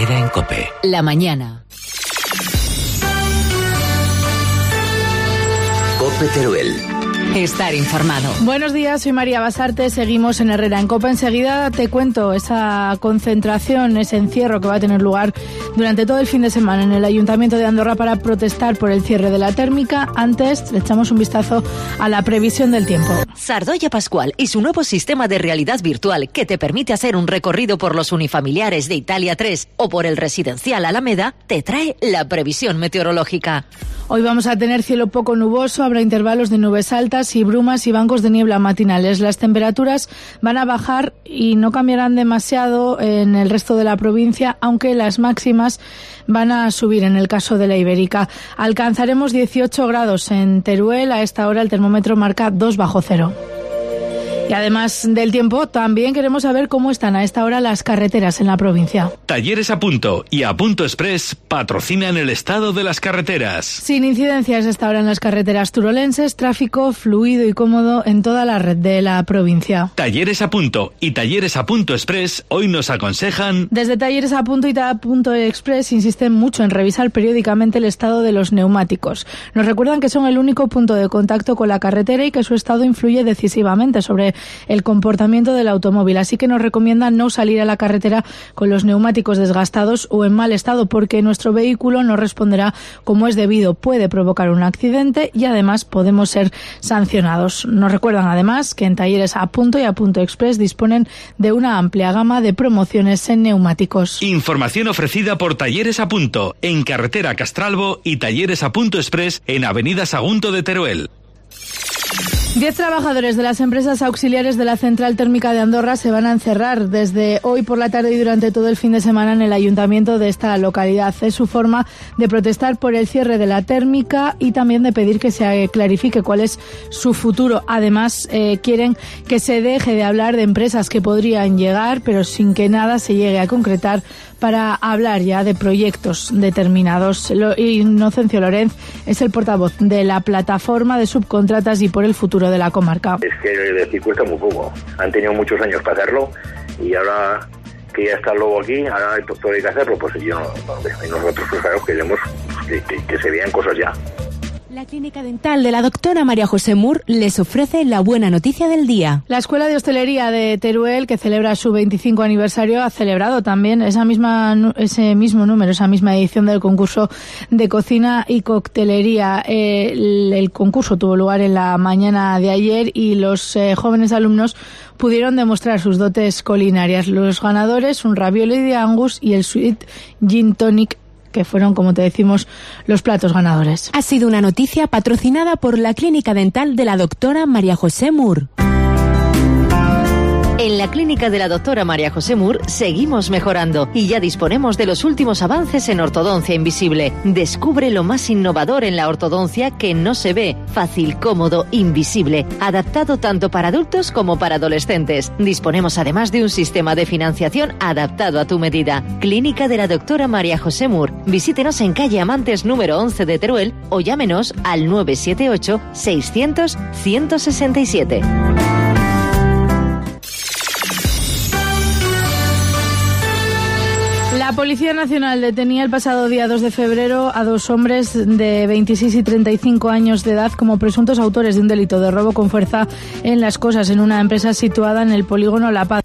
Herrera en COPE. La mañana. COPE Teruel. Estar informado. Buenos días, soy María Basarte, seguimos en Herrera en COPE. Enseguida te cuento esa concentración, ese encierro que va a tener lugar durante todo el fin de semana en el Ayuntamiento de Andorra para protestar por el cierre de la térmica. Antes le echamos un vistazo a la previsión del tiempo. Sardoya Pascual y su nuevo sistema de realidad virtual que te permite hacer un recorrido por los unifamiliares de Italia 3 o por el residencial Alameda, te trae la previsión meteorológica. Hoy vamos a tener cielo poco nuboso, habrá intervalos de nubes altas y brumas y bancos de niebla matinales. Las temperaturas van a bajar y no cambiarán demasiado en el resto de la provincia, aunque las máximas van a subir en el caso de la Ibérica. Alcanzaremos 18 grados en Teruel, a esta hora el termómetro marca 2 bajo cero. Y además del tiempo, también queremos saber cómo están a esta hora las carreteras en la provincia. Talleres A Punto y A Punto Express patrocinan el estado de las carreteras. Sin incidencias a esta hora en las carreteras turolenses, tráfico fluido y cómodo en toda la red de la provincia. Talleres A Punto y Talleres A Punto Express hoy nos aconsejan... Desde Talleres A Punto y A Punto Express insisten mucho en revisar periódicamente el estado de los neumáticos. Nos recuerdan que son el único punto de contacto con la carretera y que su estado influye decisivamente sobre el comportamiento del automóvil, así que nos recomiendan no salir a la carretera con los neumáticos desgastados o en mal estado, porque nuestro vehículo no responderá como es debido, puede provocar un accidente y además podemos ser sancionados. Nos recuerdan además que en Talleres A Punto y A Punto Express disponen de una amplia gama de promociones en neumáticos. Información ofrecida por Talleres A Punto en carretera Castralbo y Talleres A Punto Express en avenida Sagunto de Teruel. 10 trabajadores de las empresas auxiliares de la central térmica de Andorra se van a encerrar desde hoy por la tarde y durante todo el fin de semana en el ayuntamiento de esta localidad. Es su forma de protestar por el cierre de la térmica y también de pedir que se clarifique cuál es su futuro. Además, quieren que se deje de hablar de empresas que podrían llegar, pero sin que nada se llegue a concretar, para hablar ya de proyectos determinados. Inocencio Lorenz es el portavoz de la plataforma de subcontratas y por el futuro de la comarca. Es que decir cuesta muy poco. Han tenido muchos años para hacerlo y ahora que ya está el lobo aquí, ahora todo hay que hacerlo, pues yo no veo. Y nosotros pues, claro, queremos que se vean cosas ya. La clínica dental de la doctora María José Mur les ofrece la buena noticia del día. La Escuela de Hostelería de Teruel, que celebra su 25 aniversario, ha celebrado también esa misma edición del concurso de cocina y coctelería. El concurso tuvo lugar en la mañana de ayer y los jóvenes alumnos pudieron demostrar sus dotes culinarias. Los ganadores, un ravioli de Angus y el sweet gin tonic, que fueron, como te decimos, los platos ganadores. Ha sido una noticia patrocinada por la clínica dental de la doctora María José Mur. En la clínica de la doctora María José Mur seguimos mejorando y ya disponemos de los últimos avances en ortodoncia invisible. Descubre lo más innovador en la ortodoncia que no se ve, fácil, cómodo, invisible, adaptado tanto para adultos como para adolescentes. Disponemos además de un sistema de financiación adaptado a tu medida. Clínica de la doctora María José Mur. Visítenos en calle Amantes número 11 de Teruel o llámenos al 978 600 167. La Policía Nacional detenía el pasado día 2 de febrero a 2 hombres de 26 y 35 años de edad como presuntos autores de un delito de robo con fuerza en Las Cosas, en una empresa situada en el polígono La Paz.